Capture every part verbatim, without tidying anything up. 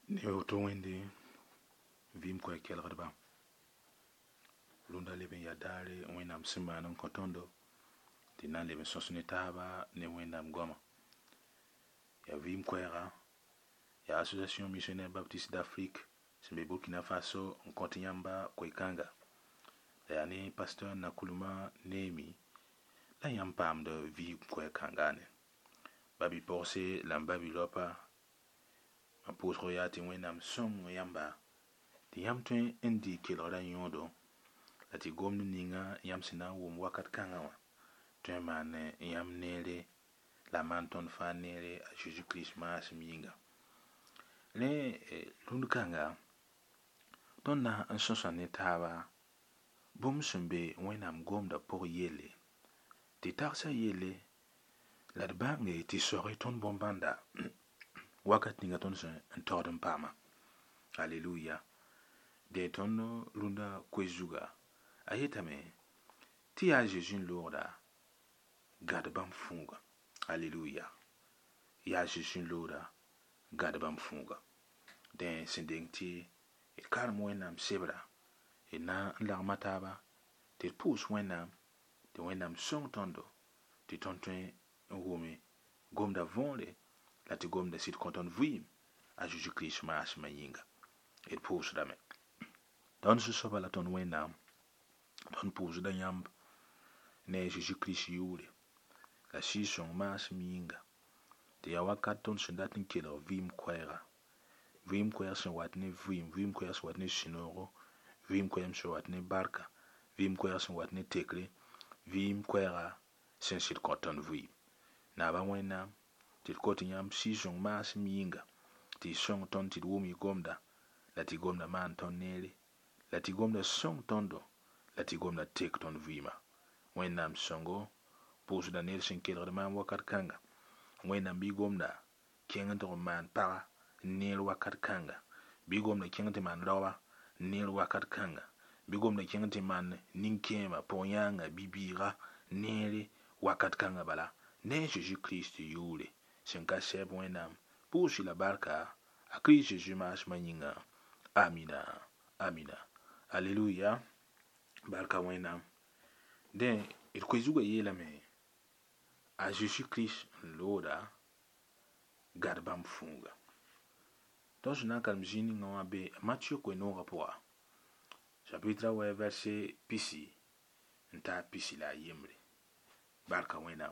Ne oto wende vim kwa kelgdba lunda leben ya dare wenam simanan kotondo tinan leben sosne taba ne wenam goma ya vim kwera ya Association Missionnaire Baptiste d'Afrique sembe Burkina Faso nkotinyamba kwekanga ya ni pasteur Nakuluma Nemi la yampam de vim kwekangane babi porse lambabi lopa apôtre ya ti wenam som yamba ti yam twen indi kelra yodo la ti gomni ninga yam sina wom wakat kanga wa twen man yam nere la manton fa nere a Jésus Christ ma minga le lund kanga ton na an sosa ne taba bum sembe wenam gomda pour yele ti tarsa yele la de bange ti sori ton bombanda wakat ninga ton sen en tordem pama Alléluia. De ton lunda kwezuga ayetame ti a Jésus lorda gad bam funga. Alléluia. Ya Jésus lorda gad bam funga. Den sending ti e kalm wenam sebra e na la mataba ti pus wenam ti wenam song tondo ti tontwen ngome gomda vonle la ti gomda sit konton vuim a Jésus Christ mas mayinga. Et pus dame. Don se soba la ton wenam ton pus da yamb ne Jésus Christ yule la si son mas minga de ya wakat ton se datin kilo vim kwera vim kwera se watne vim vim kwera se watne sinoro vim kwera se watne barka vim kwera se watne tekle vim kwera sen sit konton vim na ba wenam til kotin yam si son mas minga ti song ton ti wumi gomda la ti gomda man ton nere la ti gomda song tondo la ti gomda tek ton vima wenam songo pus da nere sen kelre man wakat kanga wenam bi gomda kengen to man para nere wakat kanga bi gomda kengen te man rawa nere wakat kanga bi gomda kengen te man ninkema ponyanga bibira nere wakat kanga bala ne Jésus Christ yule sen ka seb wenam pus la barka a Christ Jésus mas manyinga. Amina. Amina. Alléluia. Barka wenam. Den il kwezuga yela me a Jésus Christ loda gad bam funga. Don je nan kalmjini ngawa be Matthieu kwe no rapora. Chapitre wa verset pisi. Nta pisi la yemre. Barka wenam.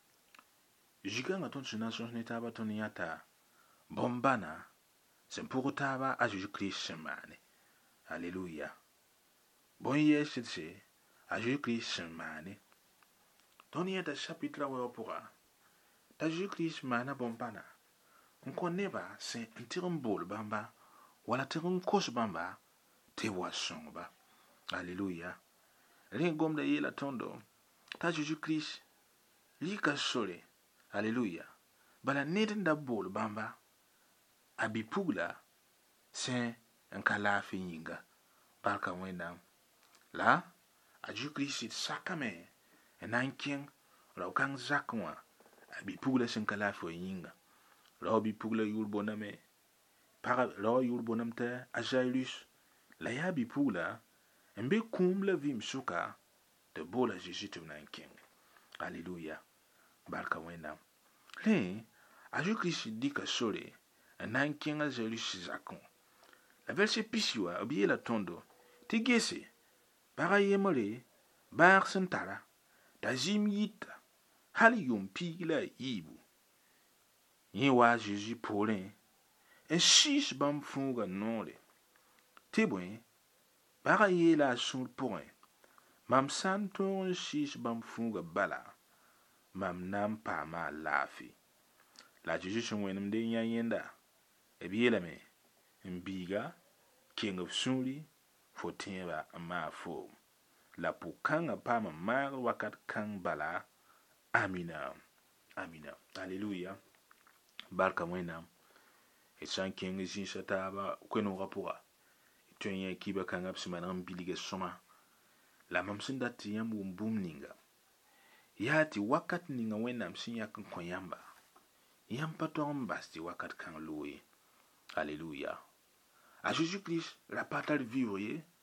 Jikanga ton suna son netaba ton yata bombana sen pour taba a Jésus Christ semane. Alléluia. Bon yes c'est a Jésus Christ semane. Ton yata chapitre wa pora. Ta Jésus Christ mana bombana. On connaît pas c'est un tirambol bamba wala tirum kos bamba te wasson ba. Alléluia. Ringom de yela tondo. Ta Jésus Christ lika sole. Alléluia. Bala neden da bol bamba abi pugla sen en kalafi yinga barka wendam la a Jésus Christ sakame en anking la kang zakwa abi pugla sen kalafi yinga la abi pugla yul boname para la yul bonamte a Jairus la ya abi pugla en be kum la vim suka de bola Jésus te nanking. Alléluia. Barka wendam le a Jésus Christ dit que sole en anking a Jairus zakon la verset pisiwa obiye la tondo ti gese bara yemole bar sentara da jim yita hali yom pigla yibu yewa Jésus polin en six bam funga nole ti bwen bara yela sul point mam santon six bam funga bala mam nam pa ma lafi la Jésus son wenem de yanyenda ebiela me mbiga king of suli fo tiba ma fo la pukanga pa ma mar wakat kang bala. Amina. Amina. Alléluia. Barka wenam et san king zin sataba kweno rapura itoyen kiba kanga psimanam bilige soma la mamsinda tiyam wumbum ninga yati wakat ninga wenam sin yakan koyamba yam patom basti wakat kang loye Alléluia. À Jésus-Christ, la patate vivre,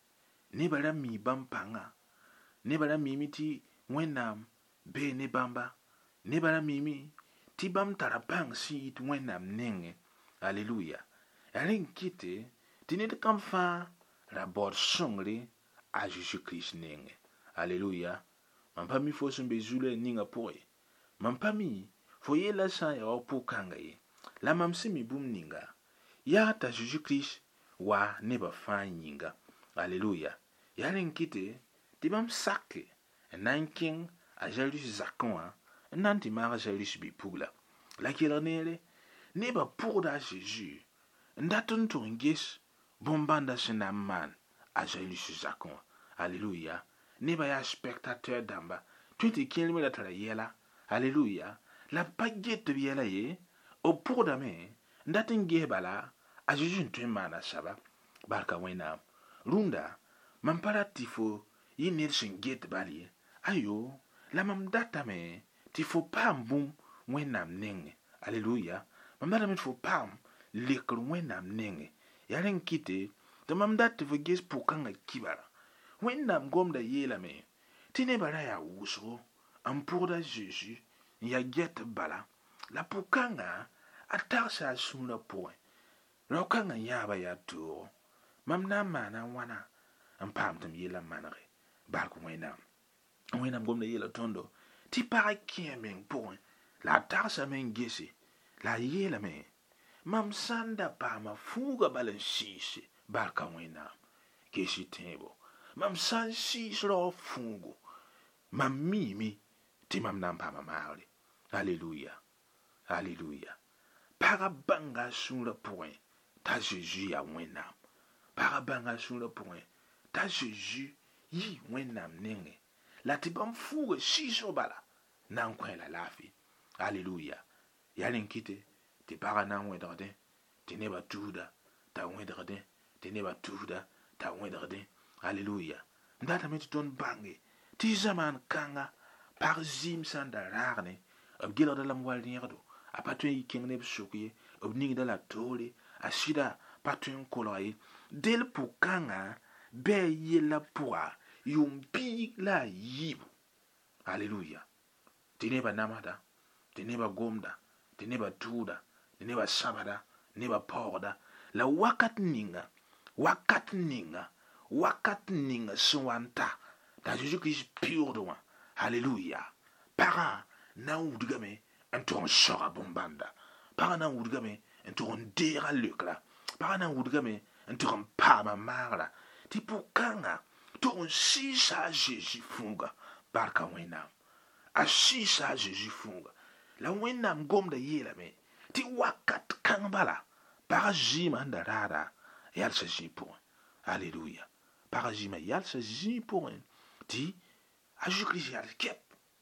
ne bara mi bampanga, ne bara mimi ti wenam be ne bamba, ne bara mimi ti bam tarapang si it wenam nenge. Alléluia. Ring kite, ti ne kam fa rabord songre à Jésus-Christ nenge. Alléluia. Man pa mi fo sun be zule ninga poe. Man pa mi fo ye la sa ya opo kanga ye. La mam si mi bum ninga. Ya ta Jésus-Christ wa ne ba fa yinga. Alléluia. Ya ring kite, ti bam sakke. Nan king a Jalus zakon nan ti mara Jalus bi pugla. La kiranere, ne ba pour da Jésus. Ndaton to ngis bombanda senaman a Jalus zakon. Alléluia. Ne ba ya spectateur damba. twenty kilomètres tara yela. Alléluia. La paget yela ye. O pour da me. Ndatin ge bala. A Jésus ntwe mana saba. Barka wena. Runda. Mampara tifo. Yi nilsin get bali. Ayo. La mam data me. Tifo pam boom. Wenam nenge. Alléluia. Mam data me tifo pam. Lekr wenam nenge. Yaren kite. De mam data tifo ges pukanga kibara. Wenam gom da yela me. Tine bara ya wuso. Ampur da Jésus. Ya get bala. La pukanga. Atarsa suna poe. Rokanga yaba ya to. Mam na mana wana. Ampam tam yela manare. Barku wenam. Wenam gom da yela tondo. Ti para kien men poe. La tarsa men gesi. La yela me. Mam sanda pa ma fuga balan sisi. Barka wenam. Gesi tebo. Mam san sis ro fungu. Mam mimi. Ti mam nam pa ma maali. Alléluia. Alléluia. Para banga sur le point. Ta Jésus a wenam. Para banga sur le point. Ta Jésus yi wenam nenge. La ti bam fuga sis ro bala. Nan kwen la lafi. Alléluia. Yalen kite. Ti para nan wedrden. Ti neba tuda. Ta wedrden. Ti neba tuda. Ta wedrden. Alléluia. Ndata met ton bange. Ti zaman kanga. Par zim sanda rarne. Ob gila de lam wal nierdo. A patuen yi king neb soukye. Ob ning de la tole. A sida patuen koloye. Del pou kanga. Be ye la poa. Yum pi la yibu. Alléluia. Ti neba namada. Ti neba gomda. Ti neba tuda. Ti neba sabada. Neba porda. La wakat ninga. Wakat ninga. Wakat ninga swanta. Da Jésus-Christ pur de moi. Alléluia. Para na udgame en ton sora bombanda. Para na udgame en ton dera lukla. Para na udgame en ton pama marla. Ti pukanga. Ton sisa Jésus funga. Barka wenam. A sisa Jésus funga. La wenam gom da yela me. Ti wakat kangbala. Para jima ndarada. Yal sa jipon. Alléluia. Para jima yal sa jipon. Ti a Jésus-Christ yal kep.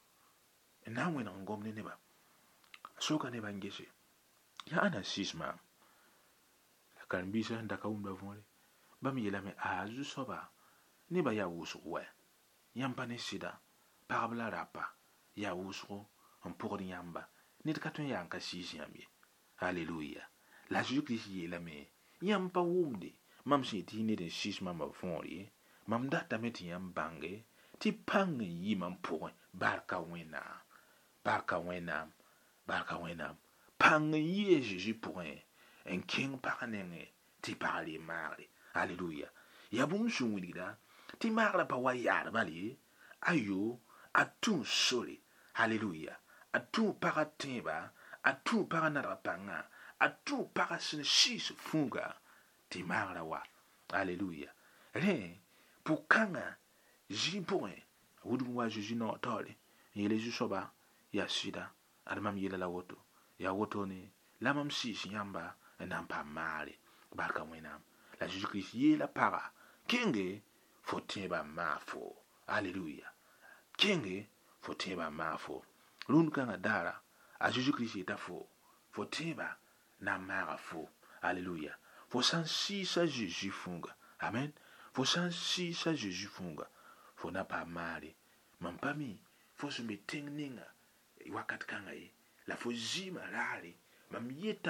Na wena ngom ne neba. Soka neba ngese. Ya ana sisma. La kanbisa ndaka umba vole. Bami yela me azu soba. Neba ya wusu we. Yamba ne sida. Parabla rapa. Ya wusu. Ampur yamba. Nit katon yanka sisi yamye. Alléluia. La Jésus-Christ yela me. Yamba wumde. Mam si ti ne den sisma ma vole. Mam data meti yambange. Ti pang yi mam pour. Barka wena. Barka wenam. Barka wenam. Pang yi Jésus pour un. En king paranenge. Ti parali mari. Alléluia. Yabum sumwida. Ti marla pa wayar bali. Ayo. Atun soli. Alléluia. Atun paratimba. Atun paranarapanga. Atun parasensis funga. Ti marla wa. Alléluia. Rien. Pour kanga. Jipoin. Wudumwa Jésus no tole. Yele jusoba. Ya sida. Adamam yele la woto. Ya woto ne. Lamam sis yamba. Nampa mali. Barka wenam. La Jésus-Christ yé la para. Kenge. Fotiba mafo. Alléluia. Kenge. Fotiba mafo. Lunkanga dara. A Jésus-Christ est à faux. Fotiba. Na mara faux. Alléluia. Faut sans six à Jésus funga. Amen. Faut sans six à Jésus funga. Faut na pas mali. Mampami. Faut se mettre ninga. Wakat kanga ye. La faut zima rali. Mam yeta.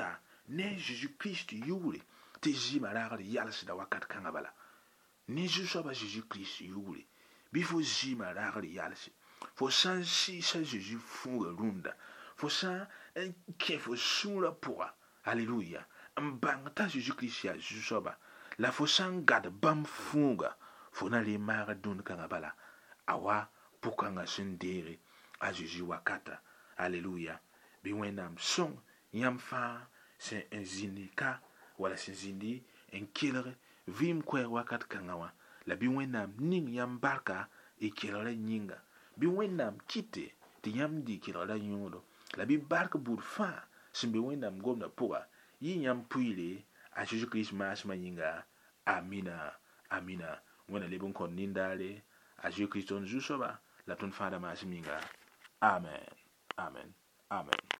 ne Jésus-Christ yule te zima raga yalsida wakat kanga bala ne Jésus ba Jésus-Christ yule bifo zima raga yalsi fo san si sa Jésus funga runda fo san en ke fo sura pourra alléluia mbang ta Jésus-Christ ya Jésus ba la fo san gad bam funga fo na le mara dun kanga bala awa pukanga sindere a Jésus wakata alléluia bi wenam song yam fa c'est un zinika wala c'est zindi en kilere vim kwe wakat kangawa la bi wenam ning yam barka e kilere nyinga bi wenam kite ti yam di kilere nyundo la bi barka bur fa simbe wenam gomna puga yi yam puile a Jésus Christ mas manyinga amina amina wona lebon kon nindale a Jésus Christ on jusoba la ton fada mas minga amen amen amen